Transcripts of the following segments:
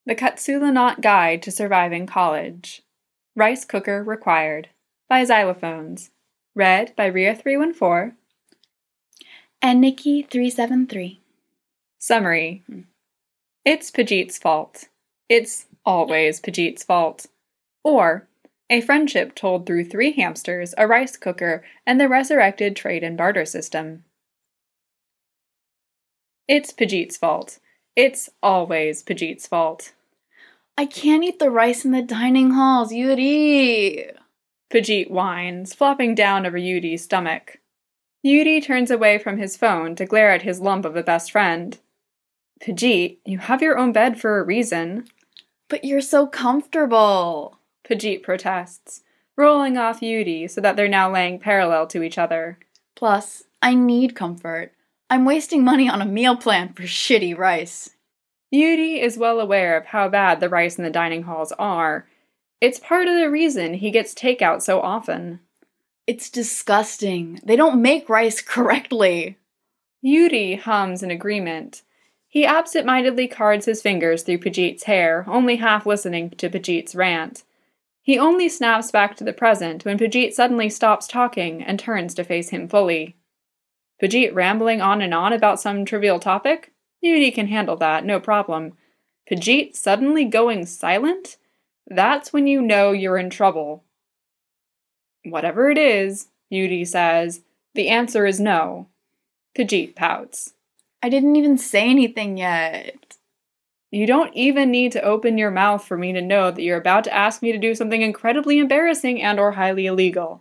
The Katsulanot Guide to Surviving College. Rice Cooker Required. By Xylophones. Read by Ria314. And Nikki373. Summary. It's Pajit's fault. It's always Pajit's fault. Or, a friendship told through 3 hamsters, a rice cooker, and the resurrected trade and barter system. It's Pajit's fault. It's always Pajit's fault. I can't eat the rice in the dining halls, Yuri. Pajit whines, flopping down over Yudi's stomach. Yudi turns away from his phone to glare at his lump of a best friend. Pajit, you have your own bed for a reason. But you're so comfortable. Pajit protests, rolling off Yudi so that they're now laying parallel to each other. Plus, I need comfort. I'm wasting money on a meal plan for shitty rice. Yudi is well aware of how bad the rice in the dining halls are. It's part of the reason he gets takeout so often. It's disgusting. They don't make rice correctly. Yudi hums in agreement. He absent-mindedly cards his fingers through Pajit's hair, only half listening to Pajit's rant. He only snaps back to the present when Pajit suddenly stops talking and turns to face him fully. Pajit rambling on and on about some trivial topic? Yudi can handle that, no problem. Pajit suddenly going silent? That's when you know you're in trouble. Whatever it is, Yudi says, the answer is no. Pajit pouts. I didn't even say anything yet. You don't even need to open your mouth for me to know that you're about to ask me to do something incredibly embarrassing and or highly illegal.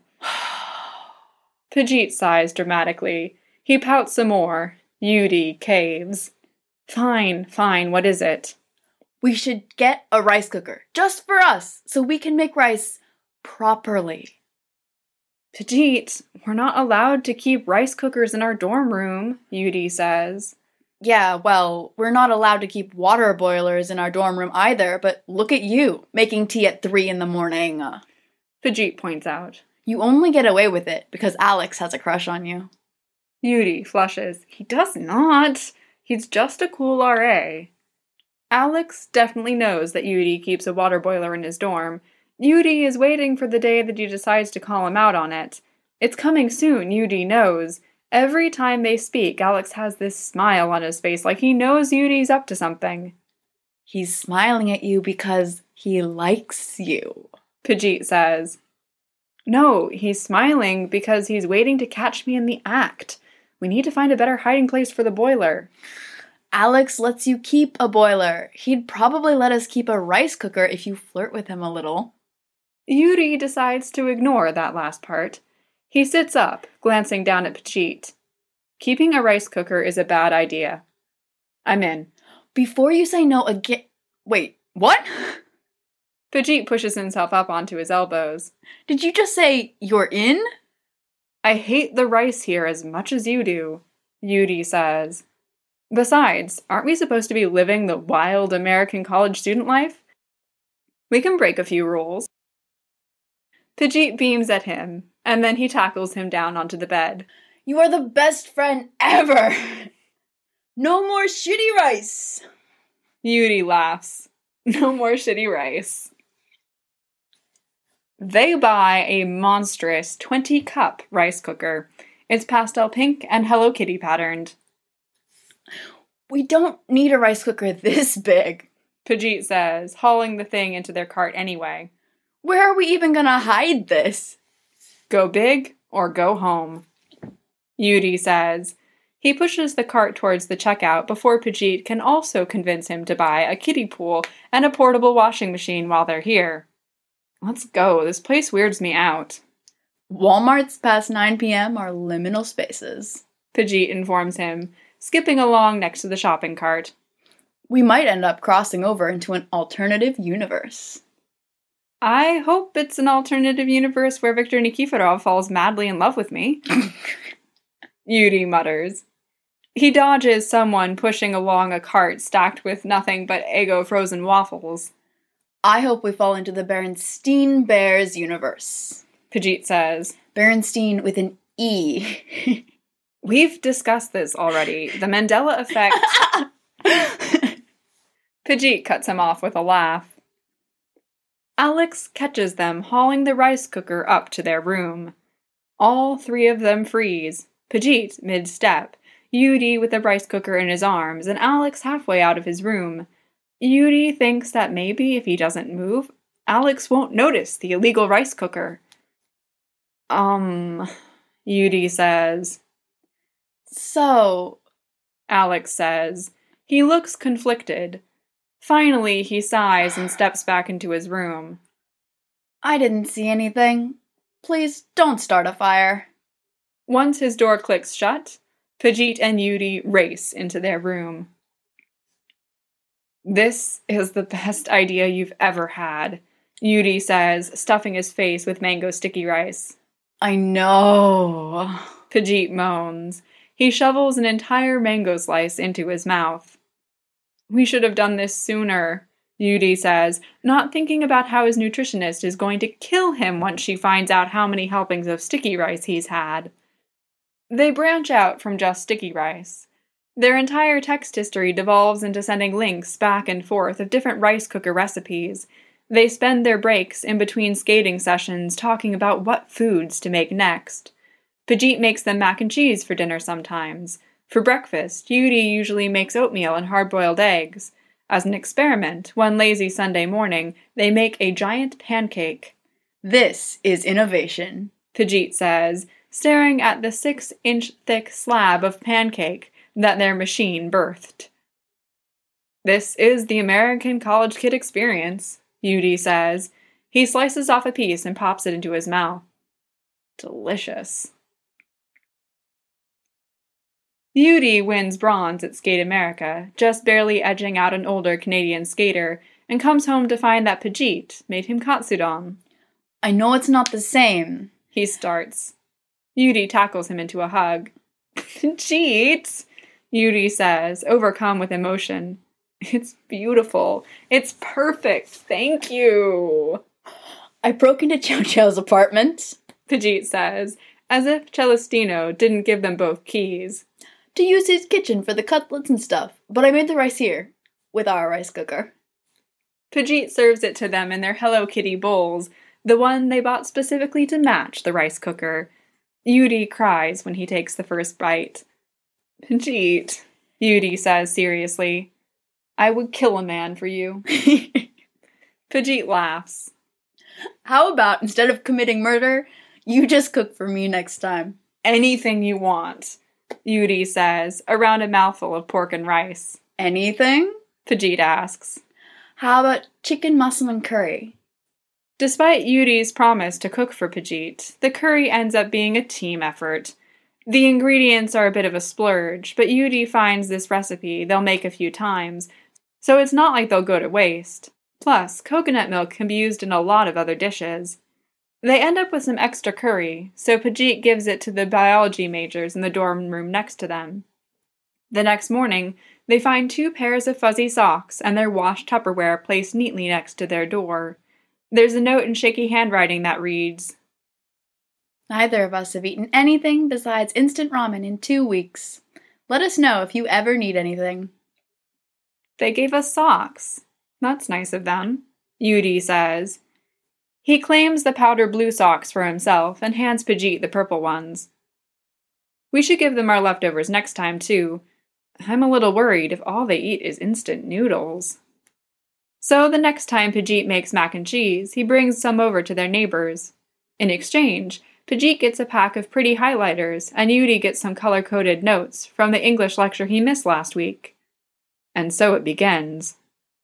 Pajit sighs dramatically. He pouts some more. Yudi caves. Fine, what is it? We should get a rice cooker, just for us, so we can make rice properly. Pajit, we're not allowed to keep rice cookers in our dorm room, Yudi says. Yeah, well, we're not allowed to keep water boilers in our dorm room either, but look at you, making tea at 3 a.m. Pajit points out. You only get away with it because Alex has a crush on you. Yudi flushes. He does not. He's just a cool RA. Alex definitely knows that Yudi keeps a water boiler in his dorm. Yudi is waiting for the day that he decides to call him out on it. It's coming soon, Yudi knows. Every time they speak, Alex has this smile on his face like he knows Yudi's up to something. He's smiling at you because he likes you, Pajit says. No, he's smiling because he's waiting to catch me in the act. We need to find a better hiding place for the boiler. Alex lets you keep a boiler. He'd probably let us keep a rice cooker if you flirt with him a little. Yudi decides to ignore that last part. He sits up, glancing down at Pajit. Keeping a rice cooker is a bad idea. I'm in. Before you say no again... Wait, what? Pajit pushes himself up onto his elbows. Did you just say you're in? I hate the rice here as much as you do, Yudi says. Besides, aren't we supposed to be living the wild American college student life? We can break a few rules. Pajit beams at him, and then he tackles him down onto the bed. You are the best friend ever! No more shitty rice! Yudi laughs. No more shitty rice. They buy a monstrous 20-cup rice cooker. It's pastel pink and Hello Kitty patterned. We don't need a rice cooker this big, Pajit says, hauling the thing into their cart anyway. Where are we even gonna hide this? Go big or go home, Yudi says. He pushes the cart towards the checkout before Pajit can also convince him to buy a kiddie pool and a portable washing machine while they're here. Let's go, this place weirds me out. Walmarts past 9 p.m. are liminal spaces, Pajit informs him, skipping along next to the shopping cart. We might end up crossing over into an alternative universe. I hope it's an alternative universe where Viktor Nikiforov falls madly in love with me. Yudi mutters. He dodges someone pushing along a cart stacked with nothing but Eggo frozen waffles. I hope we fall into the Berenstein Bears universe, Pajit says. Berenstein with an E. We've discussed this already. The Mandela effect... Pajit cuts him off with a laugh. Alex catches them hauling the rice cooker up to their room. All three of them freeze, Pajit mid-step, Yuri with the rice cooker in his arms, and Alex halfway out of his room. Yuri thinks that maybe if he doesn't move, Alex won't notice the illegal rice cooker. Yuri says. So, Alex says. He looks conflicted. Finally, he sighs and steps back into his room. I didn't see anything. Please don't start a fire. Once his door clicks shut, Pajit and Yuri race into their room. This is the best idea you've ever had, Yuri says, stuffing his face with mango sticky rice. I know, Pajit moans. He shovels an entire mango slice into his mouth. We should have done this sooner, Yuri says, not thinking about how his nutritionist is going to kill him once she finds out how many helpings of sticky rice he's had. They branch out from just sticky rice. Their entire text history devolves into sending links back and forth of different rice cooker recipes. They spend their breaks in between skating sessions talking about what foods to make next. Pajit makes them mac and cheese for dinner sometimes. For breakfast, Yuri usually makes oatmeal and hard-boiled eggs. As an experiment, one lazy Sunday morning, they make a giant pancake. This is innovation, Pajit says, staring at the 6-inch thick slab of pancake that their machine birthed. This is the American college kid experience, Yuri says. He slices off a piece and pops it into his mouth. Delicious. Yuri wins bronze at Skate America, just barely edging out an older Canadian skater, and comes home to find that Pajit made him katsudon. I know it's not the same, he starts. Yuri tackles him into a hug. Pajit, Yuri says, overcome with emotion. It's beautiful. It's perfect. Thank you. I broke into Chow Chow's apartment, Pajit says, as if Celestino didn't give them both keys. To use his kitchen for the cutlets and stuff, but I made the rice here, with our rice cooker. Pajit serves it to them in their Hello Kitty bowls, the one they bought specifically to match the rice cooker. Yuri cries when he takes the first bite. Pajit, Yuri says seriously, I would kill a man for you. Pajit laughs. How about, instead of committing murder, you just cook for me next time? Anything you want, Yuri says, around a mouthful of pork and rice. Anything? Pajit asks. How about chicken mussel and curry? Despite Yuri's promise to cook for Pajit, the curry ends up being a team effort. The ingredients are a bit of a splurge, but Yuri finds this recipe they'll make a few times, so it's not like they'll go to waste. Plus, coconut milk can be used in a lot of other dishes. They end up with some extra curry, so Pajit gives it to the biology majors in the dorm room next to them. The next morning, they find 2 pairs of fuzzy socks and their washed Tupperware placed neatly next to their door. There's a note in shaky handwriting that reads, Neither of us have eaten anything besides instant ramen in 2 weeks. Let us know if you ever need anything. They gave us socks. That's nice of them, Yuri says. He claims the powder blue socks for himself and hands Pajit the purple ones. We should give them our leftovers next time, too. I'm a little worried if all they eat is instant noodles. So the next time Pajit makes mac and cheese, he brings some over to their neighbors. In exchange, Pajit gets a pack of pretty highlighters, and Yuri gets some color-coded notes from the English lecture he missed last week. And so it begins.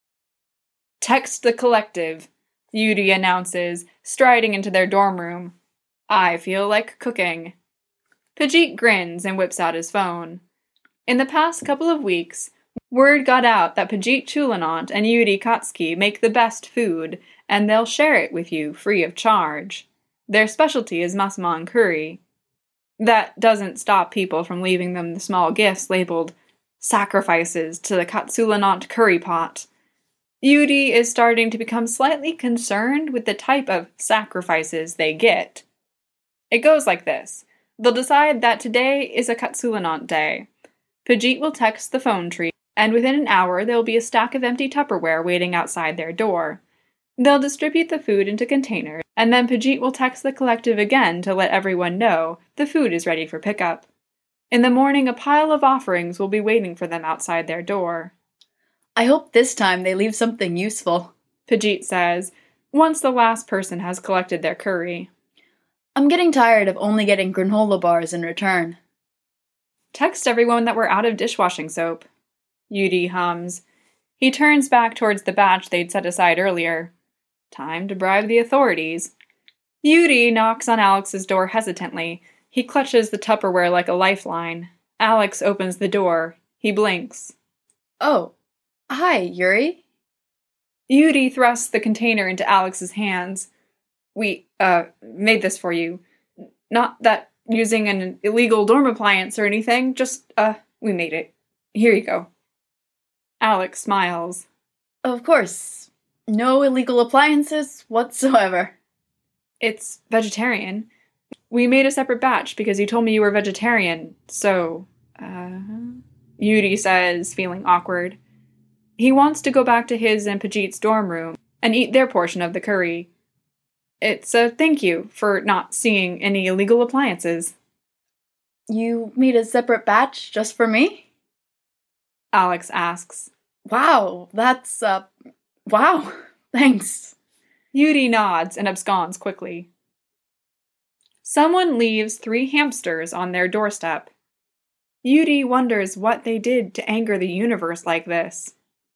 Text the collective, Yuri announces, striding into their dorm room. I feel like cooking. Pajit grins and whips out his phone. In the past couple of weeks, word got out that Pajit Chulinant and Yuri Katsuki make the best food, and they'll share it with you free of charge. Their specialty is massaman curry. That doesn't stop people from leaving them the small gifts labeled sacrifices to the Katsulinant curry pot. Yuri is starting to become slightly concerned with the type of sacrifices they get. It goes like this. They'll decide that today is a Katsulinant day. Pajit will text the phone tree and within an hour there will be a stack of empty Tupperware waiting outside their door. They'll distribute the food into containers, and then Pajit will text the collective again to let everyone know the food is ready for pickup. In the morning, a pile of offerings will be waiting for them outside their door. I hope this time they leave something useful, Pajit says, once the last person has collected their curry. I'm getting tired of only getting granola bars in return. Text everyone that we're out of dishwashing soap. Yudi hums. He turns back towards the batch they'd set aside earlier. Time to bribe the authorities. Yudi knocks on Alex's door hesitantly. He clutches the Tupperware like a lifeline. Alex opens the door. He blinks. Oh, hi, Yuri. Yudi thrusts the container into Alex's hands. We, made this for you. Not that using an illegal dorm appliance or anything, just, we made it. Here you go. Alex smiles. Of course. No illegal appliances whatsoever. It's vegetarian. We made a separate batch because you told me you were vegetarian, so, Yudi says, feeling awkward. He wants to go back to his and Pajit's dorm room and eat their portion of the curry. It's a thank you for not seeing any illegal appliances. You made a separate batch just for me? Alex asks. Wow, that's, wow, thanks. Yudi nods and absconds quickly. Someone leaves 3 hamsters on their doorstep. Yudi wonders what they did to anger the universe like this.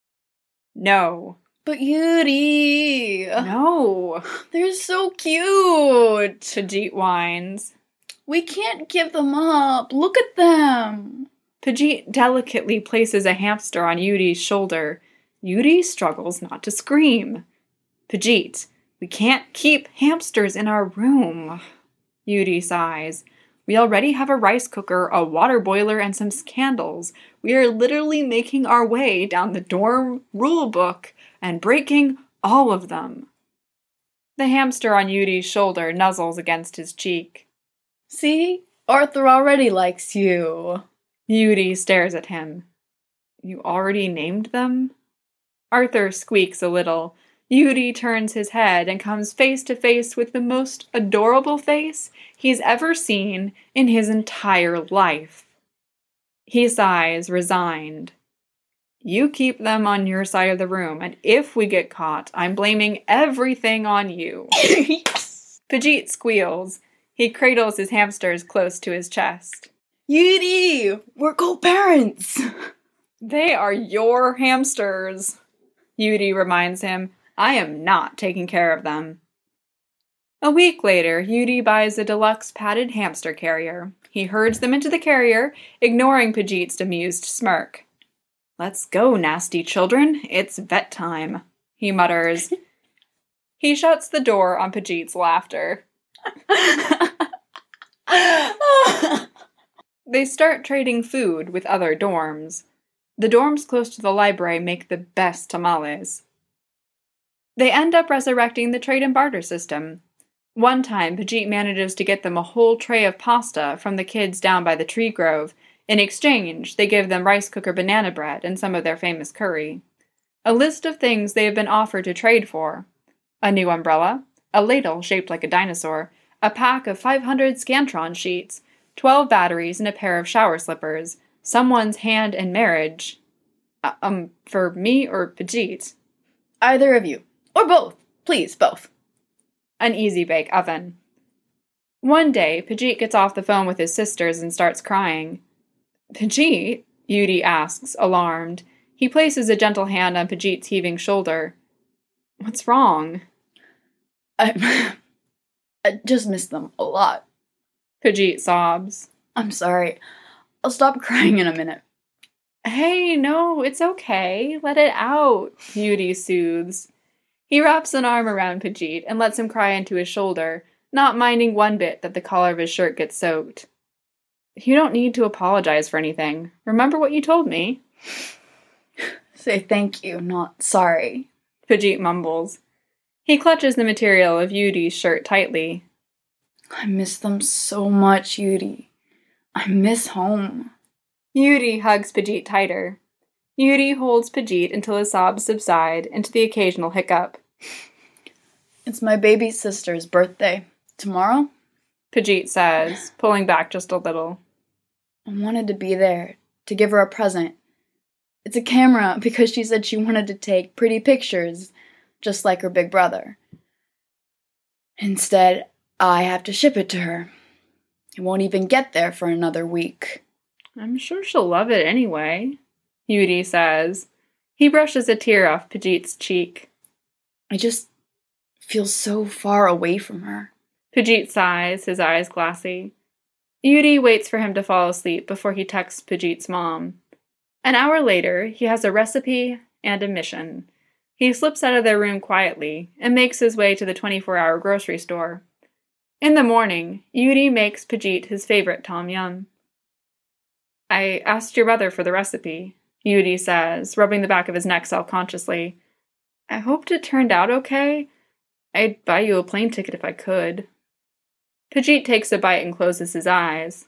No. But Yuri! No. They're so cute! Pajit whines. We can't give them up. Look at them. Pajit delicately places a hamster on Yudi's shoulder. Yudi struggles not to scream. Pajit, we can't keep hamsters in our room. Yudi sighs. We already have a rice cooker, a water boiler, and some candles. We are literally making our way down the dorm rule book and breaking all of them. The hamster on Yudi's shoulder nuzzles against his cheek. See? Arthur already likes you. Yudi stares at him. You already named them? Arthur squeaks a little. Yudi turns his head and comes face to face with the most adorable face he's ever seen in his entire life. He sighs, resigned. You keep them on your side of the room, and if we get caught, I'm blaming everything on you. Yes. Pajit squeals. He cradles his hamsters close to his chest. Yudi, we're co-parents. They are your hamsters. Yudi reminds him, I am not taking care of them. A week later, Yudi buys a deluxe padded hamster carrier. He herds them into the carrier, ignoring Pajit's amused smirk. Let's go, nasty children. It's vet time, he mutters. He shuts the door on Pajit's laughter. They start trading food with other dorms. The dorms close to the library make the best tamales. They end up resurrecting the trade and barter system. One time, Pajit manages to get them a whole tray of pasta from the kids down by the tree grove. In exchange, they give them rice cooker banana bread and some of their famous curry. A list of things they have been offered to trade for. A new umbrella, a ladle shaped like a dinosaur, a pack of 500 Scantron sheets, 12 batteries and a pair of shower slippers, someone's hand in marriage. For me or Pajit? Either of you. Or both. Please, both. An easy-bake oven. One day, Pajit gets off the phone with his sisters and starts crying. Pajit? Yudi asks, alarmed. He places a gentle hand on Pajit's heaving shoulder. What's wrong? I just miss them a lot. Pajit sobs. I'm sorry. I'll stop crying in a minute. Hey, no, it's okay. Let it out, Yudi soothes. He wraps an arm around Pajit and lets him cry into his shoulder, not minding one bit that the collar of his shirt gets soaked. You don't need to apologize for anything. Remember what you told me? Say thank you, not sorry. Pajit mumbles. He clutches the material of Yudi's shirt tightly. I miss them so much, Yudi. I miss home. Yudi hugs Pajit tighter. Yuri holds Pajit until his sobs subside into the occasional hiccup. It's my baby sister's birthday. Tomorrow? Pajit says, pulling back just a little. I wanted to be there, to give her a present. It's a camera because she said she wanted to take pretty pictures, just like her big brother. Instead, I have to ship it to her. It won't even get there for another week. I'm sure she'll love it anyway, Yuri says. He brushes a tear off Pajit's cheek. I just feel so far away from her. Pajit sighs, his eyes glassy. Yuri waits for him to fall asleep before he texts Pajit's mom. An hour later, he has a recipe and a mission. He slips out of their room quietly and makes his way to the 24-hour grocery store. In the morning, Yuri makes Pajit his favorite tom yum. I asked your brother for the recipe, Yuri says, rubbing the back of his neck self-consciously. I hoped it turned out okay. I'd buy you a plane ticket if I could. Pajit takes a bite and closes his eyes.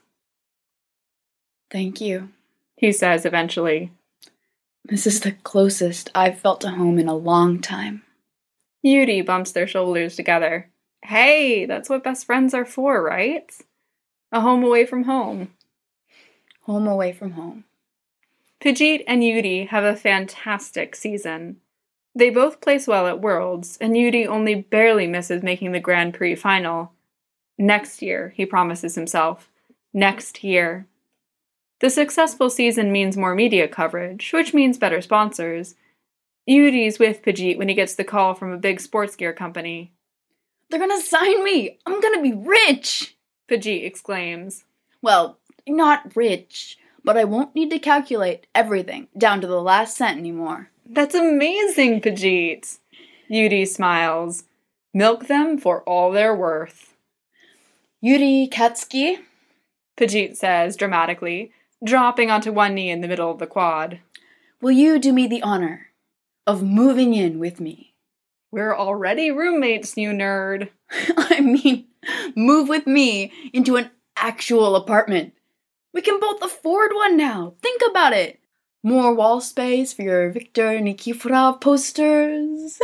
Thank you, he says eventually. This is the closest I've felt to home in a long time. Yuri bumps their shoulders together. Hey, that's what best friends are for, right? A home away from home. Home away from home. Pajit and Yuri have a fantastic season. They both place well at Worlds, and Yuri only barely misses making the Grand Prix final. Next year, he promises himself. Next year. The successful season means more media coverage, which means better sponsors. Yuri's with Pajit when he gets the call from a big sports gear company. They're gonna sign me! I'm gonna be rich! Pajit exclaims. Well, not rich, but I won't need to calculate everything down to the last cent anymore. That's amazing, Pajit. Yuri smiles. Milk them for all they're worth. Yuri Katsuki, Pajit says dramatically, dropping onto one knee in the middle of the quad. Will you do me the honor of moving in with me? We're already roommates, you nerd. I mean, move with me into an actual apartment. We can both afford one now. Think about it. More wall space for your Viktor Nikiforov posters.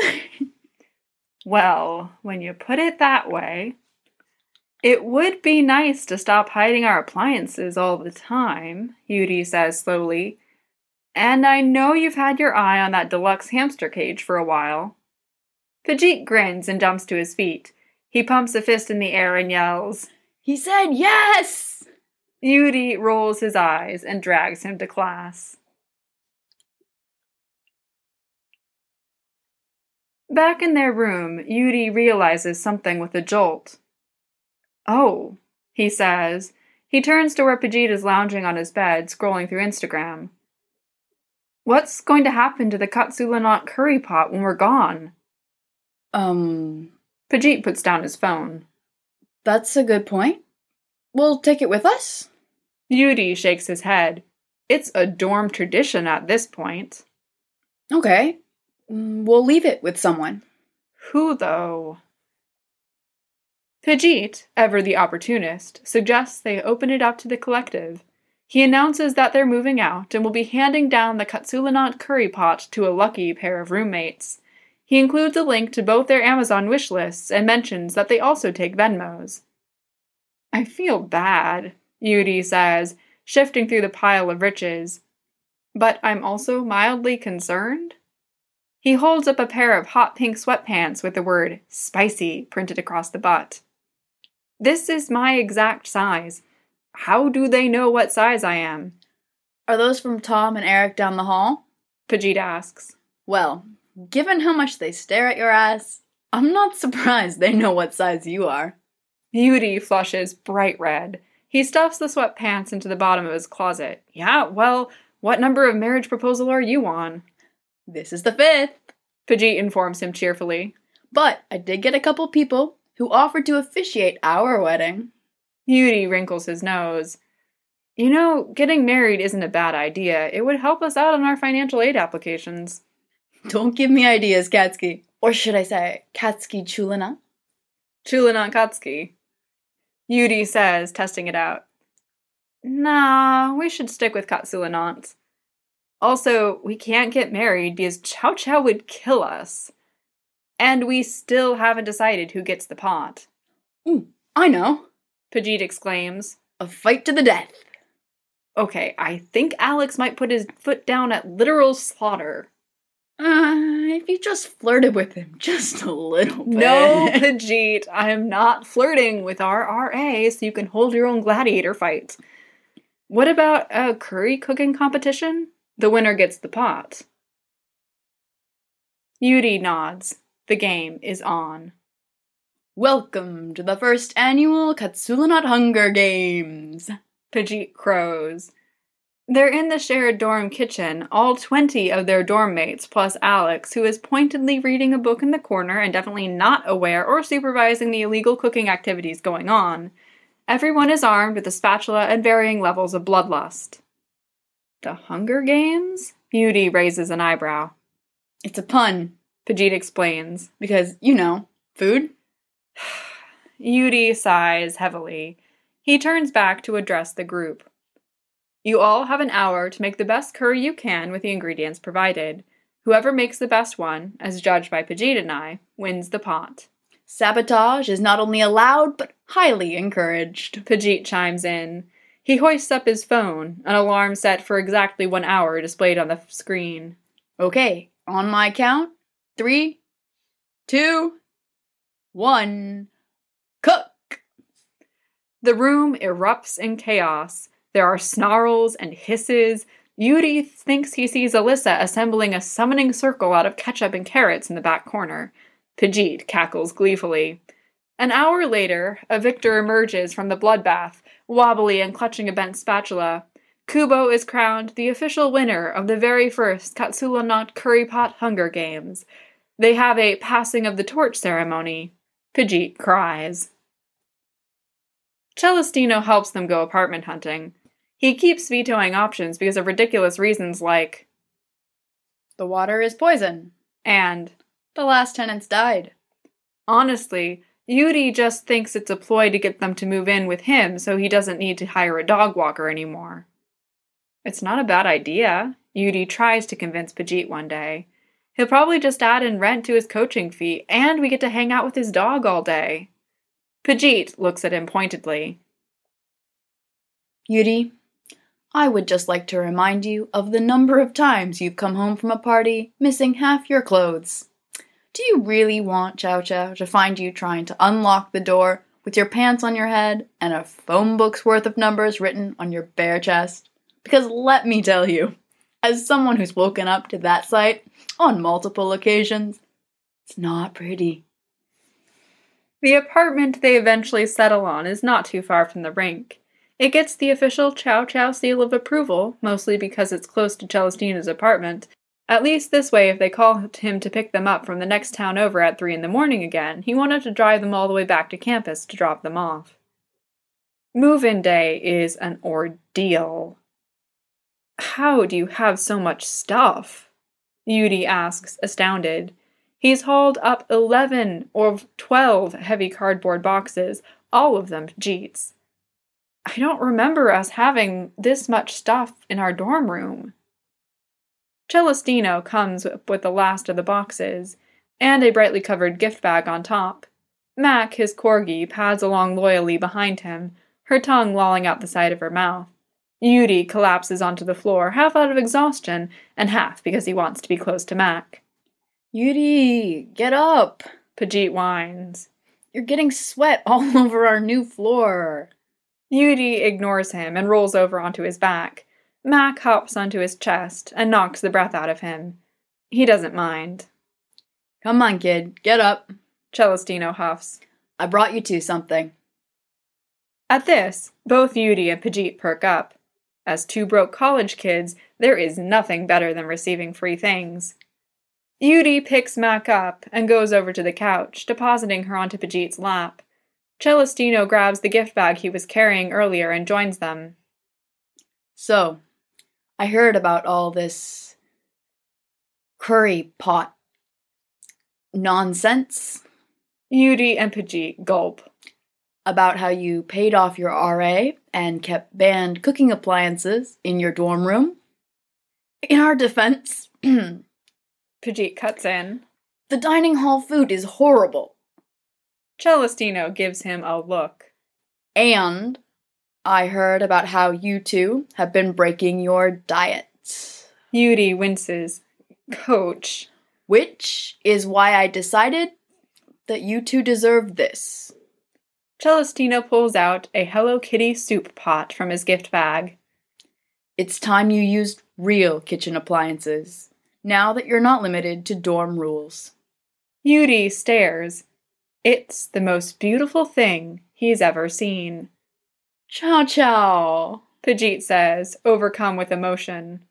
Well, when you put it that way, it would be nice to stop hiding our appliances all the time, Yuri says slowly. And I know you've had your eye on that deluxe hamster cage for a while. Pajit grins and jumps to his feet. He pumps a fist in the air and yells, He said yes! Yuri rolls his eyes and drags him to class. Back in their room, Yuri realizes something with a jolt. Oh, he says. He turns to where Pajit is lounging on his bed, scrolling through Instagram. What's going to happen to the Katsulanot curry pot when we're gone? Pajit puts down his phone. That's a good point. We'll take it with us? Yuri shakes his head. It's a dorm tradition at this point. Okay. We'll leave it with someone. Who, though? Pajit, ever the opportunist, suggests they open it up to the collective. He announces that they're moving out and will be handing down the Katsulanot curry pot to a lucky pair of roommates. He includes a link to both their Amazon wish lists and mentions that they also take Venmos. I feel bad, Yuri says, shifting through the pile of riches. But I'm also mildly concerned. He holds up a pair of hot pink sweatpants with the word spicy printed across the butt. This is my exact size. How do they know what size I am? Are those from Tom and Eric down the hall? Pajit asks. Well, given how much they stare at your ass, I'm not surprised they know what size you are. Yuri flushes bright red. He stuffs the sweatpants into the bottom of his closet. Yeah, well, what number of marriage proposal are you on? This is the 5th, Pajit informs him cheerfully. But I did get a couple people who offered to officiate our wedding. Yuri wrinkles his nose. You know, getting married isn't a bad idea. It would help us out on our financial aid applications. Don't give me ideas, Katsuki. Or should I say, Katsuki Chulina? Chulina Katsuki. Yuri says, testing it out. Nah, we should stick with Katsulanot. Also, we can't get married because Chow Chow would kill us. And we still haven't decided who gets the pot. Ooh, I know. Pajit exclaims. A fight to the death. Okay, I think Alex might put his foot down at literal slaughter. If you just flirted with him just a little bit. No, Pajit, I am not flirting with our RA, so you can hold your own gladiator fight. What about a curry cooking competition? The winner gets the pot. Yuri nods. The game is on. Welcome to the first annual Katsulanot Hunger Games. Pajit crows. They're in the shared dorm kitchen, all 20 of their dorm mates, plus Alex, who is pointedly reading a book in the corner and definitely not aware or supervising the illegal cooking activities going on. Everyone is armed with a spatula and varying levels of bloodlust. The Hunger Games? Yuri raises an eyebrow. It's a pun, Pajit explains. Because, food. Yuri sighs heavily. He turns back to address the group. You all have an hour to make the best curry you can with the ingredients provided. Whoever makes the best one, as judged by Pajit and I, wins the pot. Sabotage is not only allowed, but highly encouraged. Pajit chimes in. He hoists up his phone, an alarm set for exactly 1 hour displayed on the screen. Okay, on my count, 3, 2, 1, cook! The room erupts in chaos. There are snarls and hisses. Yuri thinks he sees Alyssa assembling a summoning circle out of ketchup and carrots in the back corner. Pajit cackles gleefully. An hour later, a victor emerges from the bloodbath, wobbly and clutching a bent spatula. Kubo is crowned the official winner of the very first Katsulanot Curry Pot Hunger Games. They have a passing of the torch ceremony. Pajit cries. Celestino helps them go apartment hunting. He keeps vetoing options because of ridiculous reasons like, the water is poison, and the last tenants died. Honestly, Yuri just thinks it's a ploy to get them to move in with him so he doesn't need to hire a dog walker anymore. It's not a bad idea, Yuri tries to convince Pajit one day. He'll probably just add in rent to his coaching fee, and we get to hang out with his dog all day. Pajit looks at him pointedly. Yuri, I would just like to remind you of the number of times you've come home from a party missing half your clothes. Do you really want Chow Chow to find you trying to unlock the door with your pants on your head and a phone book's worth of numbers written on your bare chest? Because let me tell you, as someone who's woken up to that sight on multiple occasions, it's not pretty. The apartment they eventually settle on is not too far from the rink. It gets the official Chow Chow seal of approval, mostly because it's close to Celestina's apartment. At least this way, if they call him to pick them up from the next town over at 3 a.m. again, he won't have to drive them all the way back to campus to drop them off. Move-in day is an ordeal. How do you have so much stuff? Yuri asks, astounded. He's hauled up 11 or 12 heavy cardboard boxes, all of them Jeets. I don't remember us having this much stuff in our dorm room. Celestino comes with the last of the boxes, and a brightly covered gift bag on top. Mac, his corgi, pads along loyally behind him, her tongue lolling out the side of her mouth. Yuri collapses onto the floor, half out of exhaustion, and half because he wants to be close to Mac. Yuri, get up! Pajit whines. You're getting sweat all over our new floor. Yuri ignores him and rolls over onto his back. Mac hops onto his chest and knocks the breath out of him. He doesn't mind. Come on, kid, get up. Celestino huffs. I brought you two something. At this, both Yuri and Pajit perk up. As two broke college kids, there is nothing better than receiving free things. Yuri picks Mac up and goes over to the couch, depositing her onto Pajit's lap. Celestino grabs the gift bag he was carrying earlier and joins them. So, I heard about all this curry pot nonsense. Yuri and Pajit gulp. About how you paid off your RA and kept banned cooking appliances in your dorm room. In our defense, Pajit cuts in. The dining hall food is horrible. Celestino gives him a look. And I heard about how you two have been breaking your diet. Yuri winces. Coach. Which is why I decided that you two deserve this. Celestino pulls out a Hello Kitty soup pot from his gift bag. It's time you used real kitchen appliances, now that you're not limited to dorm rules. Yuri stares. It's the most beautiful thing he's ever seen. Ciao ciao, Pajit says, overcome with emotion.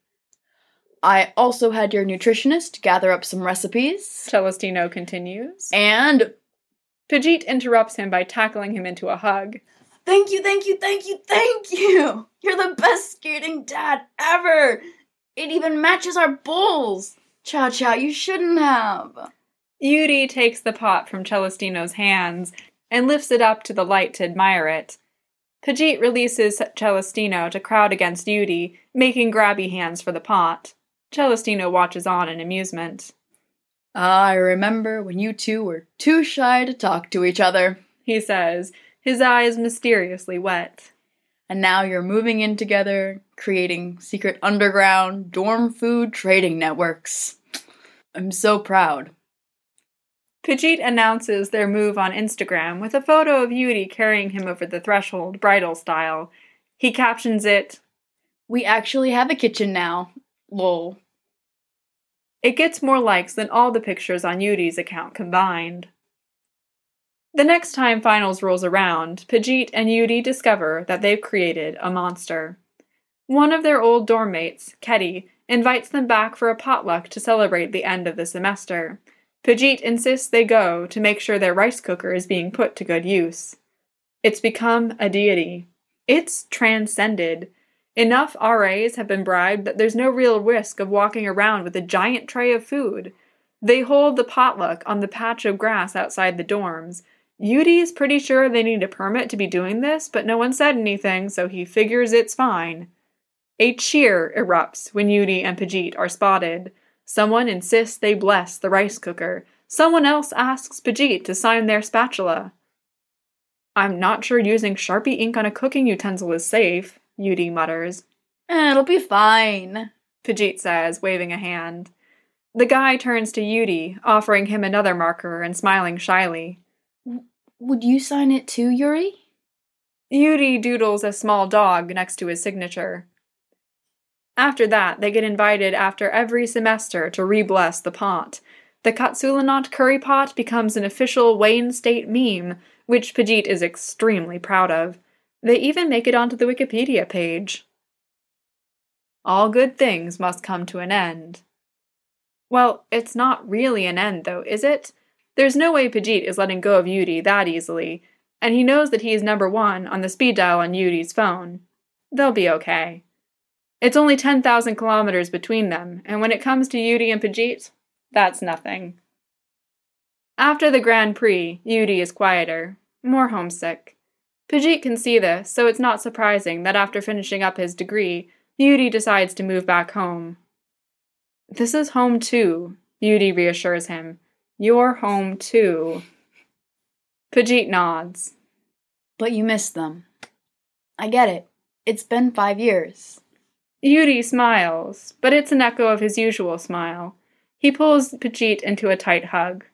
I also had your nutritionist gather up some recipes. Celestino continues. And Pajit interrupts him by tackling him into a hug. Thank you, thank you, thank you, thank you! You're the best skating dad ever! It even matches our bowls! Ciao ciao, you shouldn't have. Yuri takes the pot from Celestino's hands and lifts it up to the light to admire it. Pajit releases Celestino to crowd against Yuri, making grabby hands for the pot. Celestino watches on in amusement. I remember when you two were too shy to talk to each other, he says, his eyes mysteriously wet. And now you're moving in together, creating secret underground dorm food trading networks. I'm so proud. Pajit announces their move on Instagram with a photo of Yuri carrying him over the threshold, bridal style. He captions it, We actually have a kitchen now. Lol. It gets more likes than all the pictures on Yuri's account combined. The next time finals rolls around, Pajit and Yuri discover that they've created a monster. One of their old dorm mates, Ketty, invites them back for a potluck to celebrate the end of the semester. Pajit insists they go to make sure their rice cooker is being put to good use. It's become a deity. It's transcended. Enough RAs have been bribed that there's no real risk of walking around with a giant tray of food. They hold the potluck on the patch of grass outside the dorms. Yudi's pretty sure they need a permit to be doing this, but no one said anything, so he figures it's fine. A cheer erupts when Yuri and Pajit are spotted. Someone insists they bless the rice cooker. Someone else asks Pajit to sign their spatula. I'm not sure using Sharpie ink on a cooking utensil is safe, Yuri mutters. It'll be fine, Pajit says, waving a hand. The guy turns to Yuri, offering him another marker and smiling shyly. Would you sign it too, Yuri? Yuri doodles a small dog next to his signature. After that, they get invited after every semester to re-bless the pot. The Katsulanot curry pot becomes an official Wayne State meme, which Pajit is extremely proud of. They even make it onto the Wikipedia page. All good things must come to an end. Well, it's not really an end, though, is it? There's no way Pajit is letting go of Yuri that easily, and he knows that he is number one on the speed dial on Yuri's phone. They'll be okay. It's only 10,000 kilometers between them, and when it comes to Yuri and Pajit, that's nothing. After the Grand Prix, Yuri is quieter, more homesick. Pajit can see this, so it's not surprising that after finishing up his degree, Yuri decides to move back home. This is home too, Yuri reassures him. You're home too. Pajit nods. But you miss them. I get it. It's been 5 years. Yuri smiles, but it's an echo of his usual smile. He pulls Pajit into a tight hug.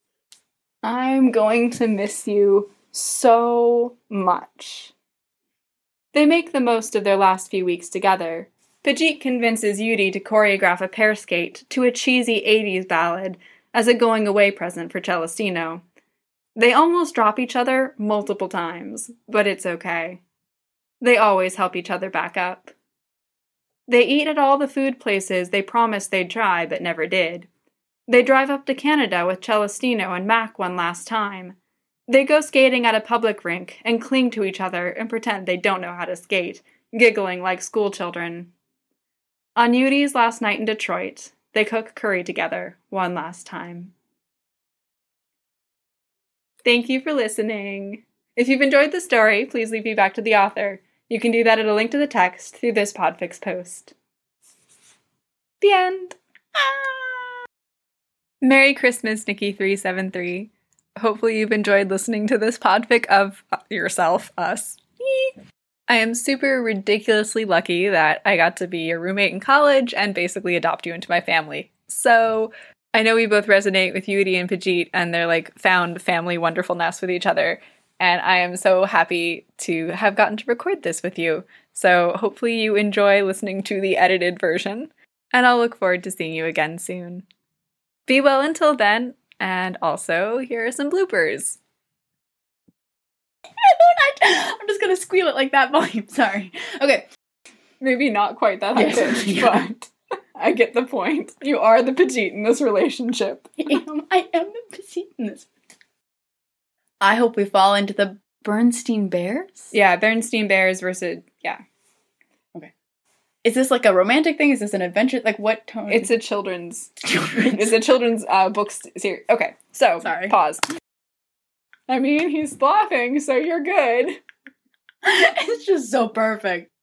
I'm going to miss you so much. They make the most of their last few weeks together. Pajit convinces Yuri to choreograph a pair skate to a cheesy 80s ballad as a going-away present for Celestino. They almost drop each other multiple times, but it's okay. They always help each other back up. They eat at all the food places they promised they'd try but never did. They drive up to Canada with Celestino and Mac one last time. They go skating at a public rink and cling to each other and pretend they don't know how to skate, giggling like schoolchildren. On Yuri's last night in Detroit, they cook curry together one last time. Thank you for listening. If you've enjoyed the story, please leave feedback to the author. You can do that at a link to the text through this Podfix post. The end. Merry Christmas, Nikki373. Hopefully you've enjoyed listening to this podfic of yourself, us. I am super ridiculously lucky that I got to be your roommate in college and basically adopt you into my family. So I know we both resonate with Yuri and Pajit and their found family wonderfulness with each other. And I am so happy to have gotten to record this with you. So hopefully you enjoy listening to the edited version. And I'll look forward to seeing you again soon. Be well until then. And also, here are some bloopers. I'm just gonna squeal it like that volume. Sorry. Okay. Maybe not quite that high pitch, but I get the point. You are the Pajit in this relationship. I am the Pajit in this. I hope we fall into the Bernstein Bears? Yeah, Bernstein Bears versus, yeah. Okay. Is this like a romantic thing? Is this an adventure? Like what tone? It's a children's book series. Okay, so, Sorry. Pause. I mean, he's laughing, so you're good. It's just so perfect.